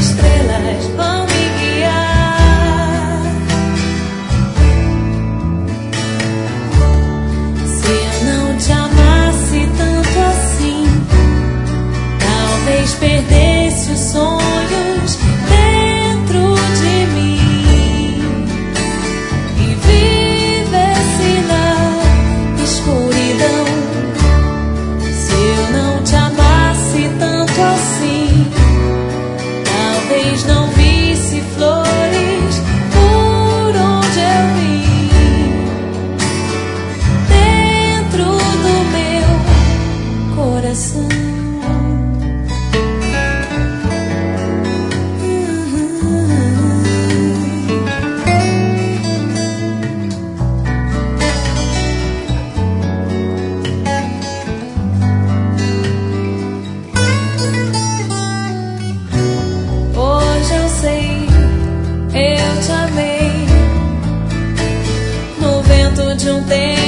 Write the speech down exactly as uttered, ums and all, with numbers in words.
estrelas vão me guiar. Se eu não te amasse tanto assim, talvez perdesse os sonhos dentro de mim e vivesse na escuridão. Se eu não te amasse tanto assim, talvez não visse flores por onde eu vim, dentro do meu coração. Hoje eu sei, eu te amei no vento de um tempo